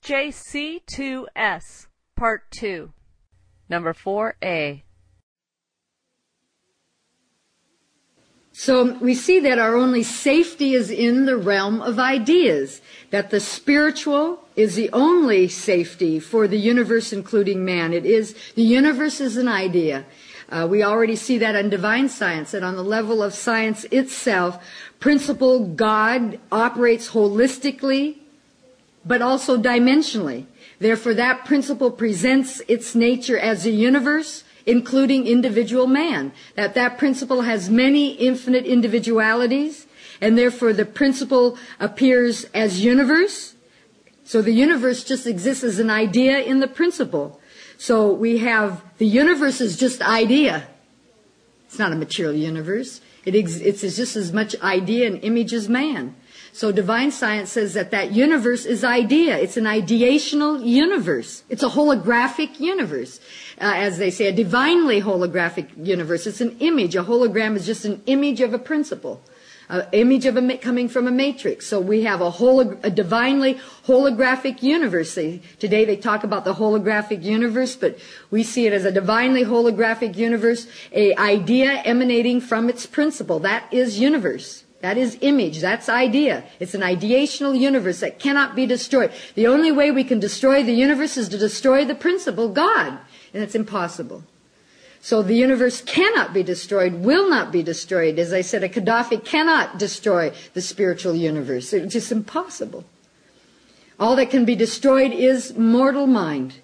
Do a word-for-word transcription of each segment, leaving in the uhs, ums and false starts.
J C two S, Part two. Number four A. So we see that our only safety is in the realm of ideas, that the spiritual is the only safety for the universe, including man. It is, the universe is an idea. Uh, we already see that in divine science, that on the level of science itself, principle God operates holistically, but also dimensionally. Therefore, that principle presents its nature as a universe, including individual man, that that principle has many infinite individualities, and therefore the principle appears as universe. So the universe just exists as an idea in the principle. So we have, the universe is just idea. It's not a material universe. It ex- it's just as much idea and image as man. So divine science says that that universe is idea. It's an ideational universe. It's a holographic universe. Uh, as they say, a divinely holographic universe. It's an image. A hologram is just an image of a principle. An image of a ma- coming from a matrix. So we have a, holo- a divinely holographic universe. They, today they talk about the holographic universe, but we see it as a divinely holographic universe, a idea emanating from its principle. That is universe. That is image. That's idea. It's an ideational universe that cannot be destroyed. The only way we can destroy the universe is to destroy the principle, God. And it's impossible. So the universe cannot be destroyed, will not be destroyed. As I said, a Gaddafi cannot destroy the spiritual universe. It's just impossible. All that can be destroyed is mortal mind.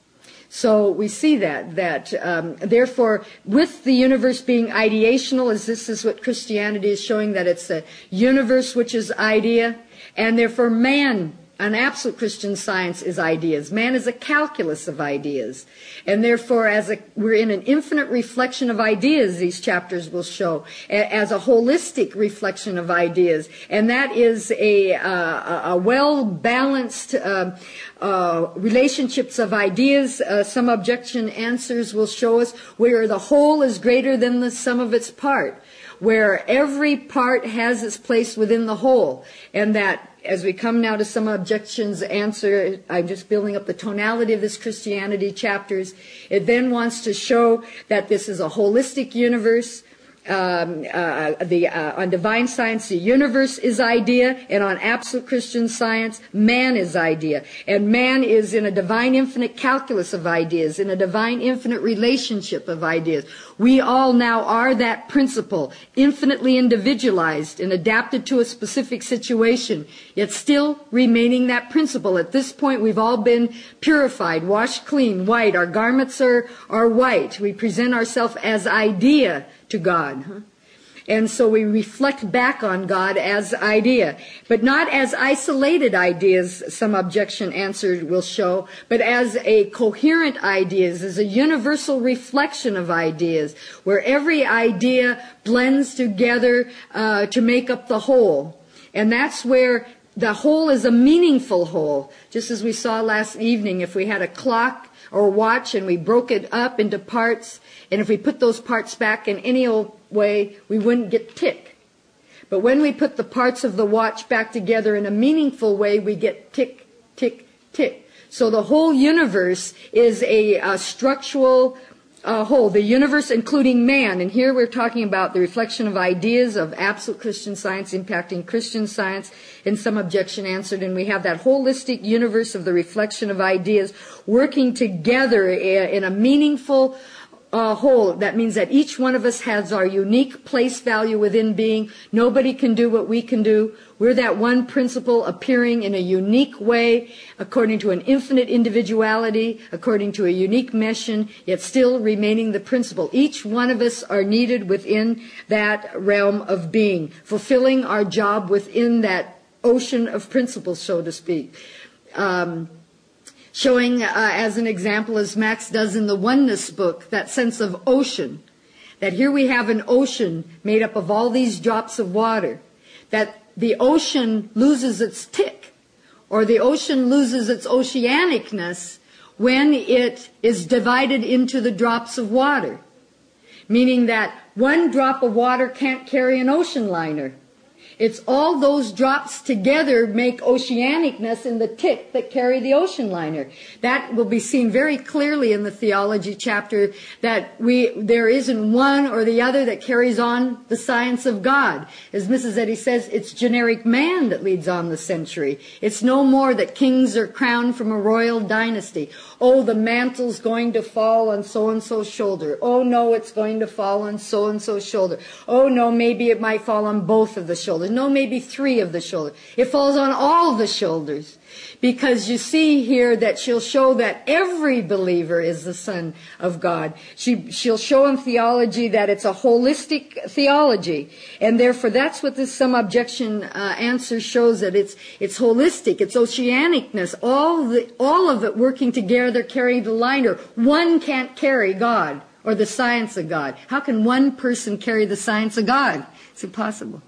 So we see that, that um, therefore, with the universe being ideational, as this is what Christianity is showing, that it's a universe which is idea, and therefore man, an absolute Christian science is ideas. Man is a calculus of ideas. And therefore, as a, we're in an infinite reflection of ideas, these chapters will show, a, as a holistic reflection of ideas. And that is a, uh, a well-balanced uh, uh, relationships of ideas. Uh, some objection answers will show us where the whole is greater than the sum of its part, where every part has its place within the whole, and that as we come now to some objections answer, I'm just building up the tonality of this Christianity chapters. It then wants to show that this is a holistic universe. Um, uh, the, uh, on divine science, the universe is idea, and on absolute Christian science, man is idea. And man is in a divine infinite calculus of ideas, in a divine infinite relationship of ideas. We all now are that principle, infinitely individualized and adapted to a specific situation, yet still remaining that principle. At this point, we've all been purified, washed clean, white. Our garments are, are white. We present ourselves as idea to God. Huh? And so we reflect back on God as idea, but not as isolated ideas, some objection answered will show, but as a coherent ideas, as a universal reflection of ideas, where every idea blends together uh, to make up the whole. And that's where the whole is a meaningful whole. Just as we saw last evening, if we had a clock or watch and we broke it up into parts, and if we put those parts back in any old way, we wouldn't get tick. But when we put the parts of the watch back together in a meaningful way, we get tick, tick, tick. So the whole universe is a, a structural uh, whole. The universe including man. And here we're talking about the reflection of ideas of absolute Christian science impacting Christian science, and some objection answered. And we have that holistic universe of the reflection of ideas working together in a meaningful Uh, whole. That means that each one of us has our unique place value within being. Nobody can do what we can do. We're that one principle appearing in a unique way, according to an infinite individuality, according to a unique mission, yet still remaining the principle. Each one of us are needed within that realm of being, fulfilling our job within that ocean of principles, so to speak. Um, Showing, uh, as an example, as Max does in the Oneness book, that sense of ocean. That here we have an ocean made up of all these drops of water. That the ocean loses its tick, or the ocean loses its oceanicness when it is divided into the drops of water. Meaning that one drop of water can't carry an ocean liner. It's all those drops together make oceanicness in the tick that carry the ocean liner. That will be seen very clearly in the theology chapter, that we there isn't one or the other that carries on the science of God. As Missus Eddy says, it's generic man that leads on the century. It's no more that kings are crowned from a royal dynasty. Oh, the mantle's going to fall on so-and-so's shoulder. Oh, no, it's going to fall on so-and-so's shoulder. Oh, no, maybe it might fall on both of the shoulders. No, maybe three of the shoulders. It falls on all the shoulders. Because you see here that she'll show that every believer is the Son of God. She, she'll show in theology that it's a holistic theology. And therefore, that's what this some objection uh, answer shows, that it's, it's holistic, it's oceanicness, all, the, all of it working together, carrying the liner. One can't carry God or the science of God. How can one person carry the science of God? It's impossible.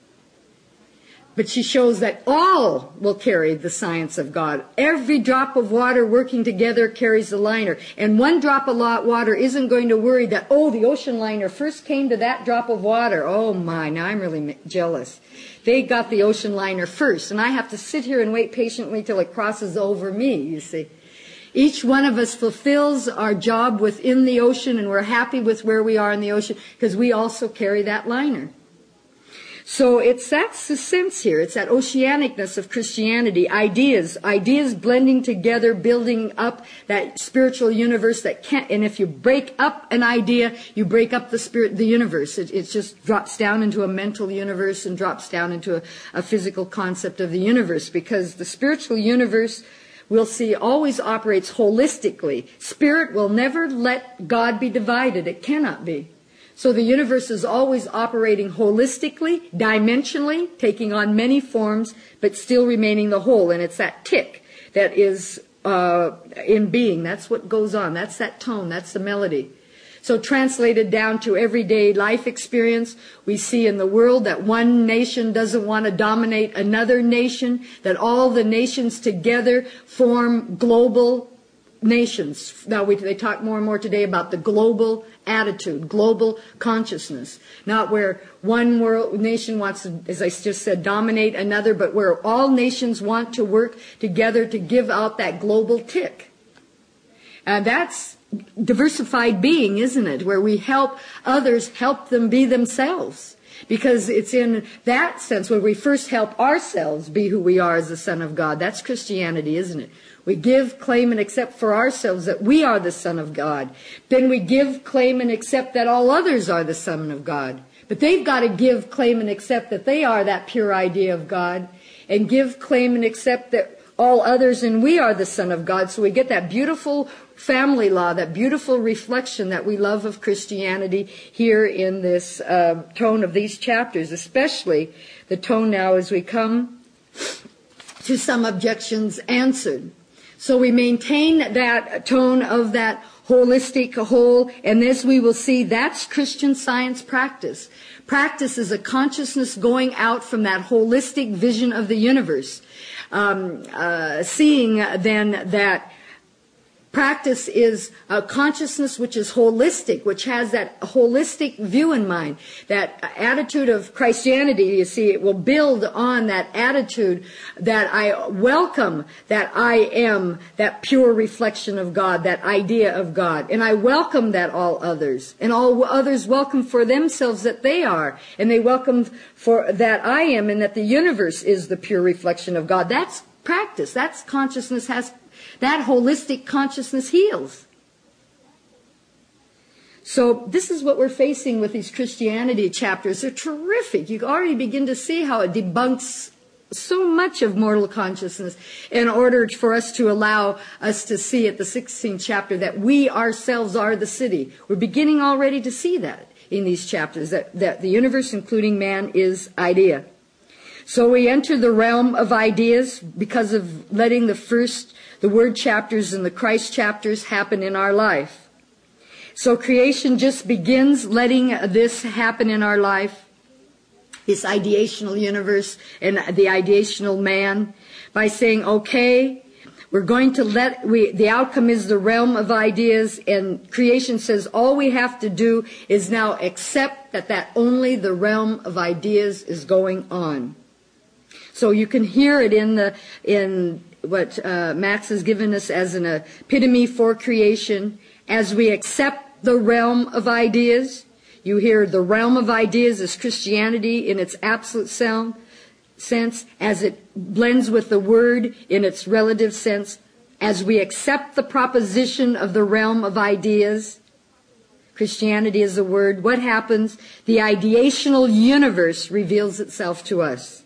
But she shows that all will carry the science of God. Every drop of water working together carries the liner. And one drop of water isn't going to worry that, oh, the ocean liner first came to that drop of water. Oh, my, now I'm really jealous. They got the ocean liner first, and I have to sit here and wait patiently till it crosses over me, you see. Each one of us fulfills our job within the ocean, and we're happy with where we are in the ocean because we also carry that liner. So it's that's the sense here. It's that oceanicness of Christianity, ideas, ideas blending together, building up that spiritual universe that can't. And if you break up an idea, you break up the spirit, the universe. It, it just drops down into a mental universe and drops down into a, a physical concept of the universe, because the spiritual universe, we'll see, always operates holistically. Spirit will never let God be divided. It cannot be. So the universe is always operating holistically, dimensionally, taking on many forms, but still remaining the whole. And it's that tick that is uh, in being. That's what goes on. That's that tone. That's the melody. So translated down to everyday life experience, we see in the world that one nation doesn't want to dominate another nation, that all the nations together form global nations. Now we, they talk more and more today about the global attitude, global consciousness. Not where one world nation wants to, as I just said, dominate another, but where all nations want to work together to give out that global tick. And that's diversified being, isn't it? Where we help others help them be themselves. Because it's in that sense where we first help ourselves be who we are as the Son of God. That's Christianity, isn't it? We give, claim, and accept for ourselves that we are the Son of God. Then we give, claim, and accept that all others are the Son of God. But they've got to give, claim, and accept that they are that pure idea of God. And give, claim, and accept that all others and we are the Son of God. So we get that beautiful family law, that beautiful reflection that we love of Christianity here in this uh, tone of these chapters, especially the tone now as we come to some objections answered. So we maintain that tone of that holistic whole, and this we will see that's Christian Science practice. Practice is a consciousness going out from that holistic vision of the universe. Um, uh, seeing then that practice is a consciousness which is holistic, which has that holistic view in mind. That attitude of Christianity, you see, it will build on that attitude that I welcome that I am that pure reflection of God, that idea of God. And I welcome that all others. And all others welcome for themselves that they are. And they welcome for that I am, and that the universe is the pure reflection of God. That's practice. That's consciousness has That holistic consciousness heals. So this is what we're facing with these Christianity chapters. They're terrific. You already begin to see how it debunks so much of mortal consciousness in order for us to allow us to see at the sixteenth chapter that we ourselves are the city. We're beginning already to see that in these chapters, that, that the universe, including man, is idea. So we enter the realm of ideas because of letting the first the word chapters and the Christ chapters happen in our life. So creation just begins letting this happen in our life, this ideational universe and the ideational man, by saying, okay, We're going to let, we, the outcome is the realm of ideas, and creation says all we have to do is now accept that that only the realm of ideas is going on. So you can hear it in the, in what uh, Max has given us as an epitome for creation. As we accept the realm of ideas, you hear the realm of ideas as Christianity in its absolute sound. sense, as it blends with the word in its relative sense, as we accept the proposition of the realm of ideas, Christianity is the word, what happens? The ideational universe reveals itself to us.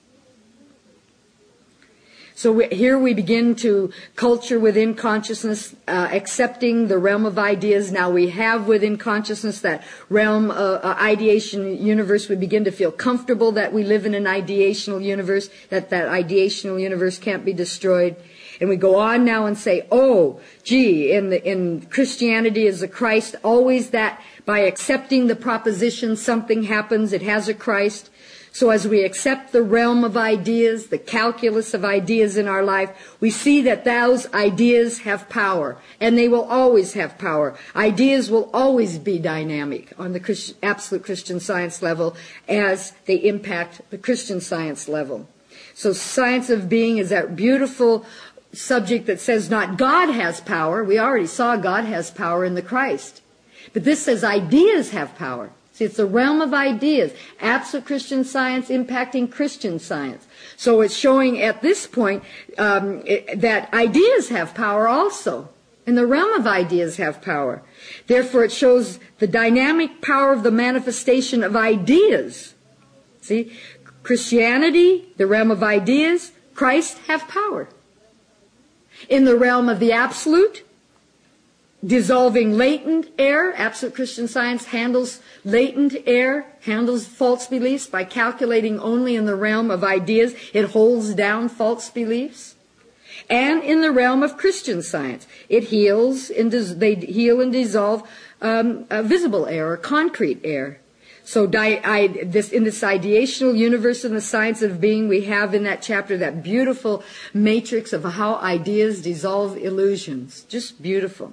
So we, here we begin to culture within consciousness, uh, accepting the realm of ideas. Now we have within consciousness that realm, uh, uh, ideation universe. We begin to feel comfortable that we live in an ideational universe, that that ideational universe can't be destroyed. And we go on now and say, oh, gee, in, the, in Christianity is a Christ, always that by accepting the proposition something happens, it has a Christ. So as we accept the realm of ideas, the calculus of ideas in our life, we see that those ideas have power, and they will always have power. Ideas will always be dynamic on the Christ, absolute Christian Science level as they impact the Christian Science level. So science of being is that beautiful subject that says not God has power. We already saw God has power in the Christ. But this says ideas have power. See, it's the realm of ideas, absolute Christian Science impacting Christian Science. So it's showing at this point um, it, that ideas have power also. And the realm of ideas have power. Therefore, it shows the dynamic power of the manifestation of ideas. See, Christianity, the realm of ideas, Christ have power. In the realm of the absolute, dissolving latent error, absolute Christian Science handles latent error, handles false beliefs by calculating only in the realm of ideas. It holds down false beliefs. And in the realm of Christian Science, it heals and dis- they heal and dissolve um, uh, visible error, concrete error. So di- I, this, in this ideational universe in the science of being, we have in that chapter that beautiful matrix of how ideas dissolve illusions. Just beautiful.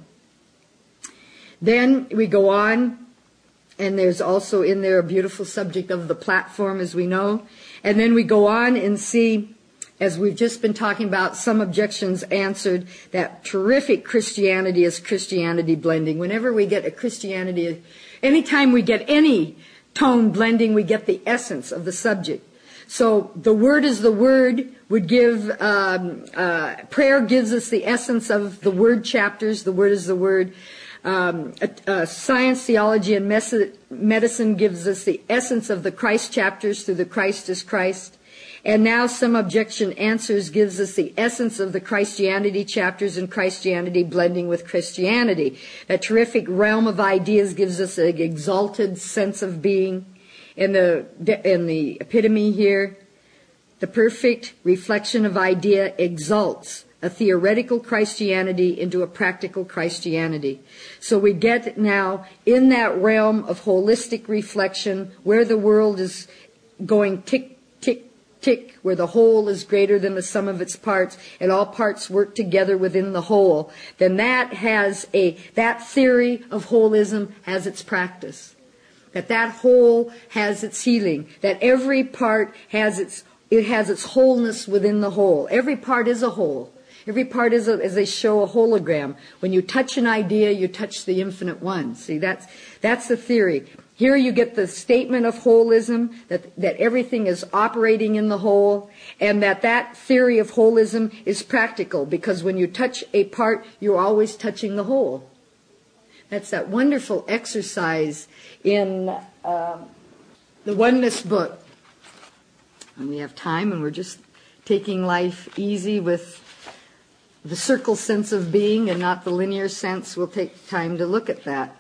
Then we go on, and there's also in there a beautiful subject of the platform, as we know. And then we go on and see, as we've just been talking about, some objections answered, that terrific Christianity is Christianity blending. Whenever we get a Christianity, anytime we get any tone blending, we get the essence of the subject. So the word is the word would give, um, uh, prayer gives us the essence of the word chapters. The word is the word. Um, uh, uh, science, theology, and mes- medicine gives us the essence of the Christ chapters through the Christ is Christ. And now some objection answers gives us the essence of the Christianity chapters and Christianity blending with Christianity. That terrific realm of ideas gives us an exalted sense of being. In the, in the epitome here, the perfect reflection of idea exalts a theoretical Christianity into a practical Christianity. So we get now in that realm of holistic reflection where the world is going tick, tick, tick, where the whole is greater than the sum of its parts and all parts work together within the whole, then that has a, that theory of holism has its practice. That that whole has its healing. That every part has its, it has its wholeness within the whole. Every part is a whole. Every part is, a, as they show, a hologram. When you touch an idea, you touch the infinite one. See, that's, that's the theory. Here you get the statement of holism, that, that everything is operating in the whole, and that that theory of holism is practical, because when you touch a part, you're always touching the whole. That's that wonderful exercise in uh, the Oneness book. And we have time, and we're just taking life easy with the circle sense of being and not the linear sense. We'll take time to look at that.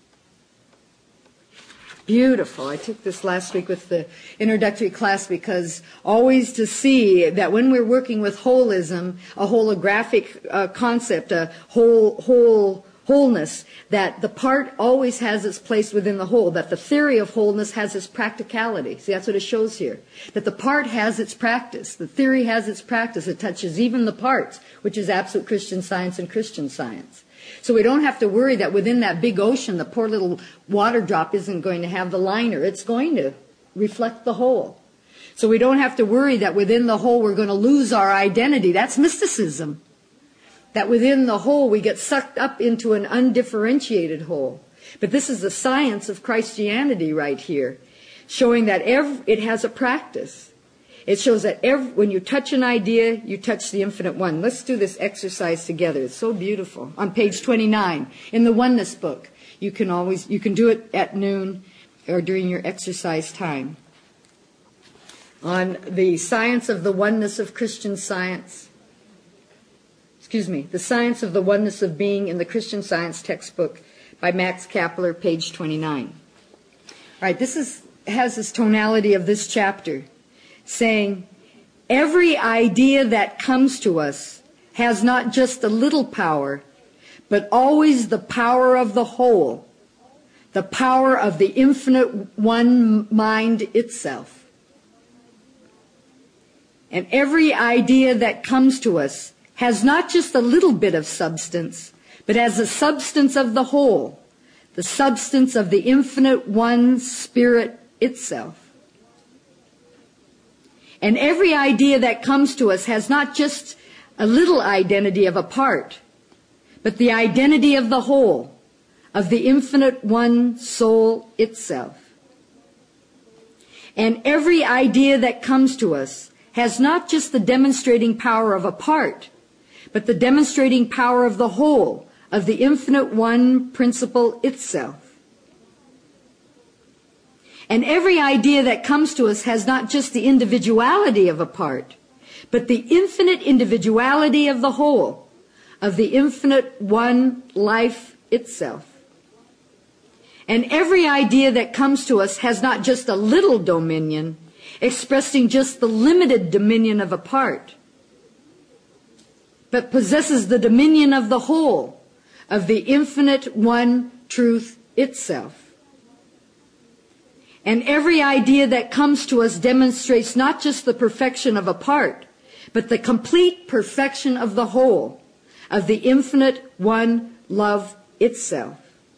Beautiful. I took this last week with the introductory class because always to see that when we're working with holism, a holographic uh, concept, a whole, whole, wholeness, that the part always has its place within the whole, that the theory of wholeness has its practicality. See, that's what it shows here. That the part has its practice. The theory has its practice. It touches even the parts, which is absolute Christian Science and Christian Science. So we don't have to worry that within that big ocean, the poor little water drop isn't going to have the liner. It's going to reflect the whole. So we don't have to worry that within the whole we're going to lose our identity. That's mysticism. That within the whole we get sucked up into an undifferentiated whole. But this is the science of Christianity right here, showing that every, it has a practice. It shows that every, when you touch an idea, you touch the infinite one. Let's do this exercise together. It's so beautiful. On page twenty-nine, in the Oneness book, you can always, you can do it at noon or during your exercise time. On the science of the oneness of Christian Science, excuse me, the science of the oneness of being in the Christian Science textbook by Max Kapler, page twenty-nine. All right, this is, has this tonality of this chapter, saying, every idea that comes to us has not just a little power, but always the power of the whole, the power of the infinite one mind itself. And every idea that comes to us has not just a little bit of substance, but has the substance of the whole, the substance of the infinite one spirit itself. And every idea that comes to us has not just a little identity of a part, but the identity of the whole, of the infinite one soul itself. And every idea that comes to us has not just the demonstrating power of a part, but the demonstrating power of the whole, of the infinite one principle itself. And every idea that comes to us has not just the individuality of a part, but the infinite individuality of the whole, of the infinite one life itself. And every idea that comes to us has not just a little dominion, expressing just the limited dominion of a part, but possesses the dominion of the whole, of the infinite one truth itself. And every idea that comes to us demonstrates not just the perfection of a part, but the complete perfection of the whole, of the infinite one love itself.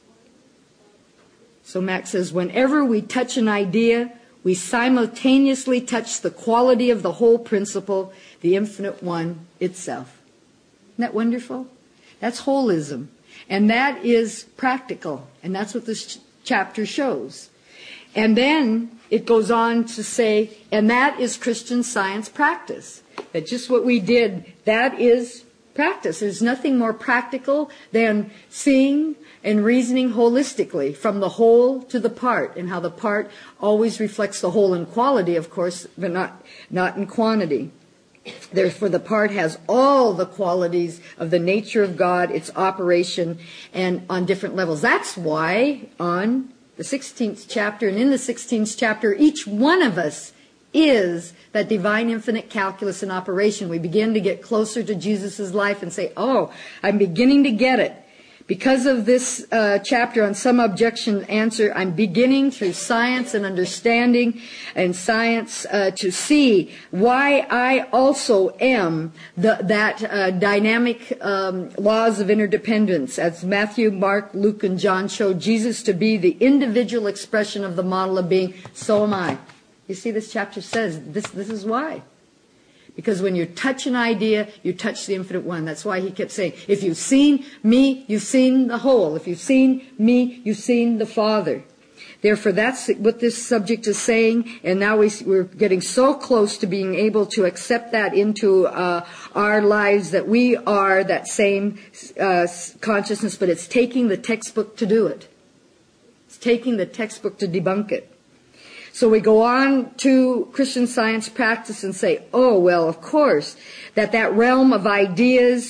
So Max says, whenever we touch an idea, we simultaneously touch the quality of the whole principle, the infinite one itself. Isn't that wonderful? That's holism. And that is practical. And that's what this ch- chapter shows. And then it goes on to say, and that is Christian Science practice. That just what we did, that is practice. There's nothing more practical than seeing and reasoning holistically from the whole to the part, and how the part always reflects the whole in quality, of course, but not, not in quantity. Therefore, the part has all the qualities of the nature of God, its operation, and on different levels. That's why on the sixteenth chapter and in the sixteenth chapter, each one of us is that divine infinite calculus in operation. We begin to get closer to Jesus' life and say, oh, I'm beginning to get it. Because of this uh, chapter on some objection answer, I'm beginning through science and understanding and science uh, to see why I also am the, that uh, dynamic um, laws of interdependence. As Matthew, Mark, Luke, and John showed Jesus to be the individual expression of the model of being, so am I. You see, this chapter says this, this is why. Because when you touch an idea, you touch the infinite one. That's why he kept saying, if you've seen me, you've seen the whole. If you've seen me, you've seen the Father. Therefore, that's what this subject is saying. And now we, we're getting so close to being able to accept that into uh, our lives, that we are that same uh, consciousness, but it's taking the textbook to do it. It's taking the textbook to debunk it. So we go on to Christian Science practice and say, oh, well, of course, that that realm of ideas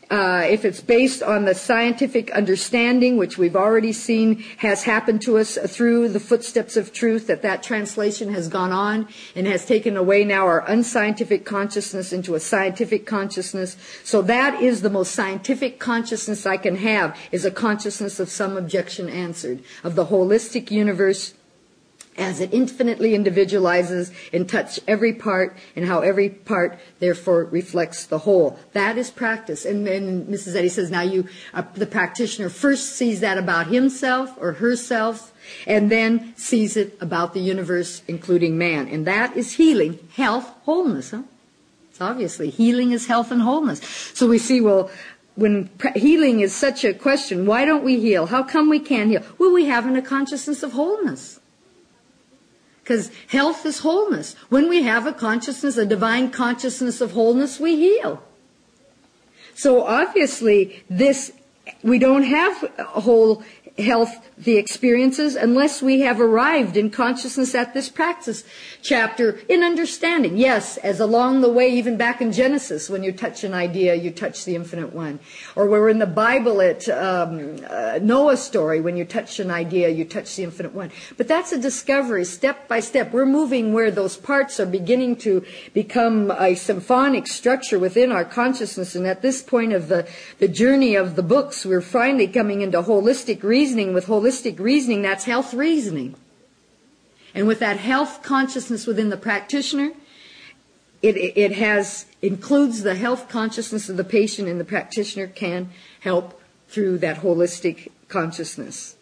Uh, if it's based on the scientific understanding, which we've already seen has happened to us through the footsteps of truth, that that translation has gone on and has taken away now our unscientific consciousness into a scientific consciousness. So that is the most scientific consciousness I can have, is a consciousness of some objection answered, of the holistic universe as it infinitely individualizes and touch every part, and how every part therefore reflects the whole. That is practice. And, and Missus Eddy says, now you, uh, the practitioner first sees that about himself or herself, and then sees it about the universe, including man. And that is healing, health, wholeness. Huh? It's obviously healing is health and wholeness. So we see, well, when pre- healing is such a question, why don't we heal? How come we can't heal? Well, we haven't a consciousness of wholeness. Because health is wholeness. When we have a consciousness, a divine consciousness of wholeness, we heal. So obviously, this, we don't have a whole health, the experiences, unless we have arrived in consciousness at this practice chapter in understanding. Yes, as along the way, even back in Genesis, when you touch an idea, you touch the infinite one. Or we're in the Bible at um, uh, Noah's story, when you touch an idea, you touch the infinite one. But that's a discovery, step by step. We're moving where those parts are beginning to become a symphonic structure within our consciousness. And at this point of the, the journey of the books, we're finally coming into holistic reasoning. With holistic reasoning, that's health reasoning. And with that health consciousness within the practitioner, it, it has includes the health consciousness of the patient, and the practitioner can help through that holistic consciousness.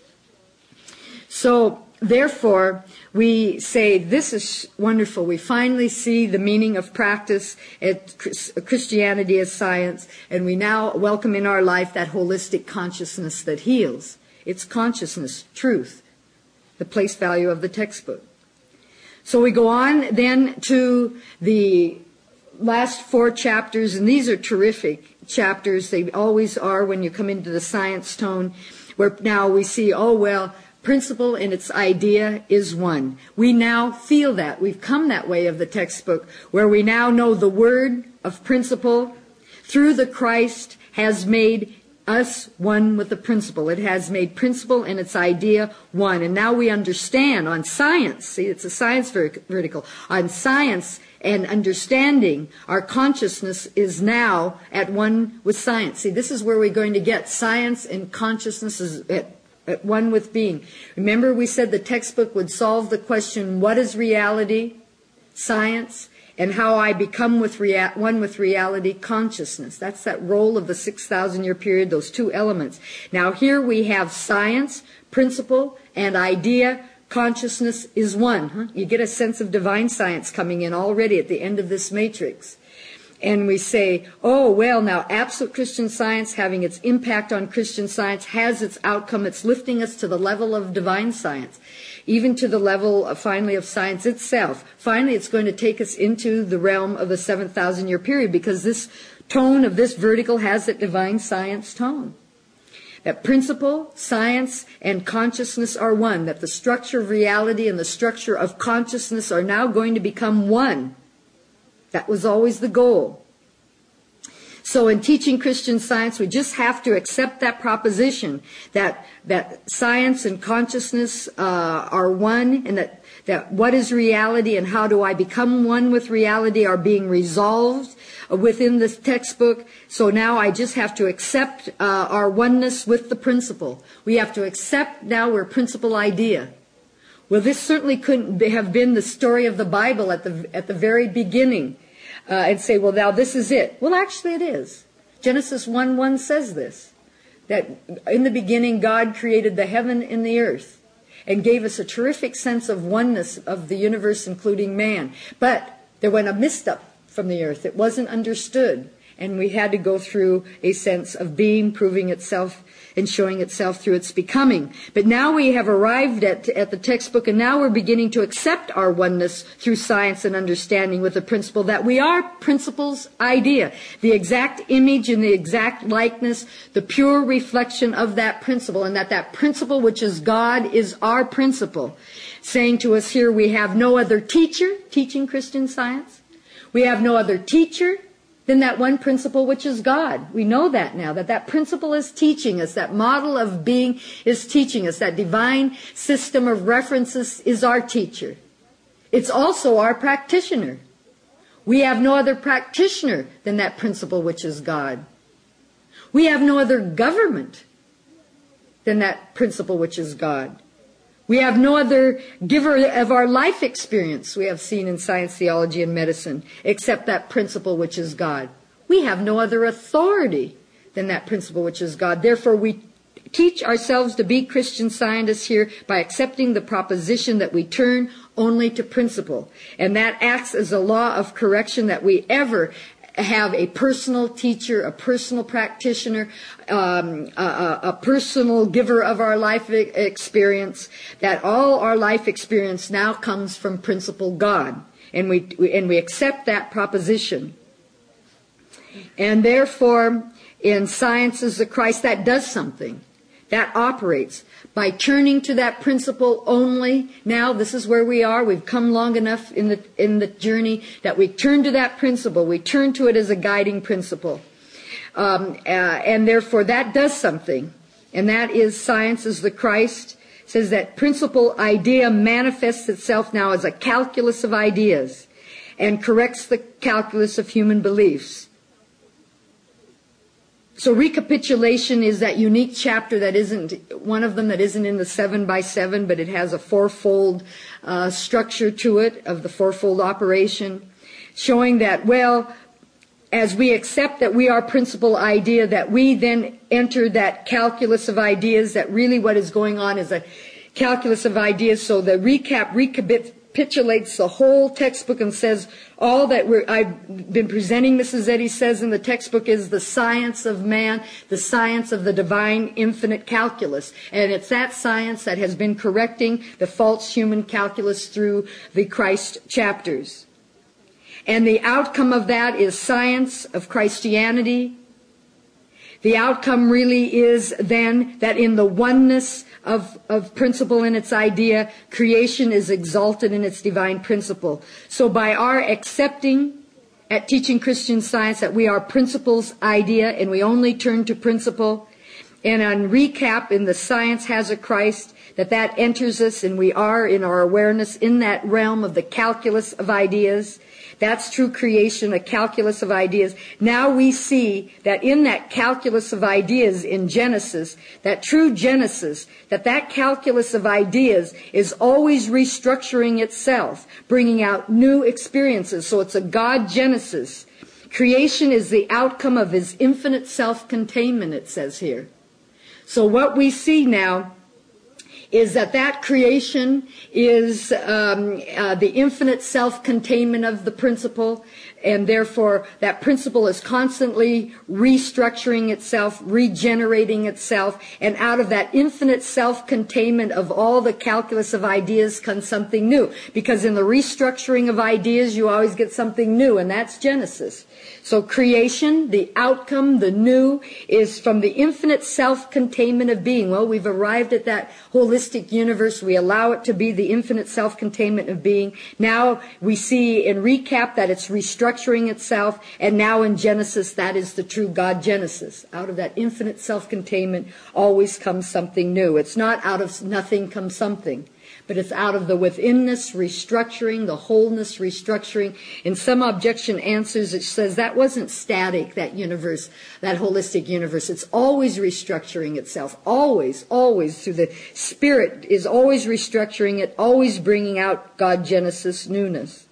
So, therefore, we say this is wonderful. We finally see the meaning of practice at Christianity as science, and we now welcome in our life that holistic consciousness that heals. It's consciousness, truth, the place value of the textbook. So we go on then to the last four chapters, and these are terrific chapters. They always are when you come into the science tone, where now we see, oh, well, principle and its idea is one. We now feel that. We've come that way of the textbook, where we now know the word of principle through the Christ has made us one with the principle. It has made principle and its idea one. And now we understand on science, see, it's a science vertical, on science and understanding, our consciousness is now at one with science. See, this is where we're going to get science and consciousness is at at one with being. Remember, we said the textbook would solve the question, what is reality, science, and how I become with rea- one with reality, consciousness. That's that role of the six thousand year period, those two elements. Now here we have science, principle, and idea. Consciousness is one. Huh? You get a sense of divine science coming in already at the end of this matrix. And we say, oh, well, now absolute Christian Science having its impact on Christian Science has its outcome. It's lifting us to the level of divine science, even to the level, of, finally, of science itself. Finally, it's going to take us into the realm of the seven thousand year period, because this tone of this vertical has that divine science tone. That principle, science, and consciousness are one. That the structure of reality and the structure of consciousness are now going to become one. That was always the goal. So in teaching Christian Science, we just have to accept that proposition, that that science and consciousness uh, are one, and that, that what is reality and how do I become one with reality are being resolved within this textbook. So now I just have to accept uh, our oneness with the principle. We have to accept now we're principle idea. Well, this certainly couldn't have been the story of the Bible at the at the very beginning, uh, and say, well, now this is it. Well, actually it is. Genesis one one says this, that in the beginning God created the heaven and the earth and gave us a terrific sense of oneness of the universe, including man. But there went a mist up from the earth. It wasn't understood, and we had to go through a sense of being, proving itself and showing itself through its becoming. But now we have arrived at, at the textbook, and now we're beginning to accept our oneness through science and understanding with the principle that we are principle's idea, the exact image and the exact likeness, the pure reflection of that principle, and that that principle, which is God, is our principle. Saying to us here, we have no other teacher teaching Christian Science. We have no other teacher than that one principle which is God. We know that now, that that principle is teaching us, that model of being is teaching us, that divine system of references is our teacher. It's also our practitioner. We have no other practitioner than that principle which is God. We have no other government than that principle which is God. We have no other giver of our life experience, we have seen in science, theology, and medicine, except that principle which is God. We have no other authority than that principle which is God. Therefore, we teach ourselves to be Christian Scientists here by accepting the proposition that we turn only to principle. And that acts as a law of correction that we ever have a personal teacher, a personal practitioner, um, a, a personal giver of our life experience, that all our life experience now comes from principle God. And we, we and we accept that proposition. And therefore, in Sciences of Christ, that does something. That operates. By turning to that principle only, now this is where we are. We've come long enough in the in the journey that we turn to that principle. We turn to it as a guiding principle. Um, uh, and therefore that does something. And that is Sciences of Christ says that principle idea manifests itself now as a calculus of ideas and corrects the calculus of human beliefs. So recapitulation is that unique chapter that isn't, one of them that isn't in the seven by seven, but it has a fourfold uh, structure to it of the fourfold operation, showing that, well, as we accept that we are principal idea, that we then enter that calculus of ideas, that really what is going on is a calculus of ideas. So the recap recapitulates the whole textbook and says all that we're, I've been presenting, Missus Eddy says in the textbook, is the science of man, the science of the divine infinite calculus. And it's that science that has been correcting the false human calculus through the Christ chapters. And the outcome of that is science of Christianity. The outcome really is then that in the oneness of, of principle in its idea, creation is exalted in its divine principle. So by our accepting at Teaching Christian Science that we are principle's idea and we only turn to principle, and on recap in the Science Has a Christ, that that enters us and we are in our awareness in that realm of the calculus of ideas. That's true creation, a calculus of ideas. Now we see that in that calculus of ideas in Genesis, that true Genesis, that that calculus of ideas is always restructuring itself, bringing out new experiences. So it's a God Genesis. Creation is the outcome of His infinite self-containment, it says here. So what we see now is that that creation is um, uh, the infinite self-containment of the principle, and therefore that principle is constantly restructuring itself, regenerating itself, and out of that infinite self-containment of all the calculus of ideas comes something new. Because in the restructuring of ideas, you always get something new, and that's Genesis. So creation, the outcome, the new, is from the infinite self-containment of being. Well, we've arrived at that holistic universe. We allow it to be the infinite self-containment of being. Now we see in recap that it's restructuring itself, and now in Genesis, that is the true God Genesis. Out of that infinite self-containment always comes something new. It's not out of nothing comes something, but it's out of the withinness restructuring, the wholeness restructuring. In some objection answers, it says that wasn't static, that universe, that holistic universe. It's always restructuring itself, always, always, through the Spirit is always restructuring it, always bringing out God Genesis newness.